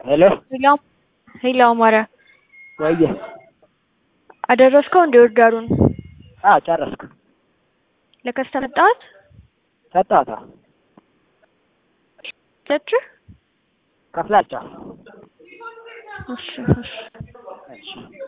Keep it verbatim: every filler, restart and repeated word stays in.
ሄሎ ሄሎ ሄሎ አማረ ወየ አደረስከው እንዴ ኦርደሩን? አዎ ጨረስኩ። ለከስተመር ሰጣት ሰጣታ ሰጭ ከፍላቻ እሺ እሺ እሺ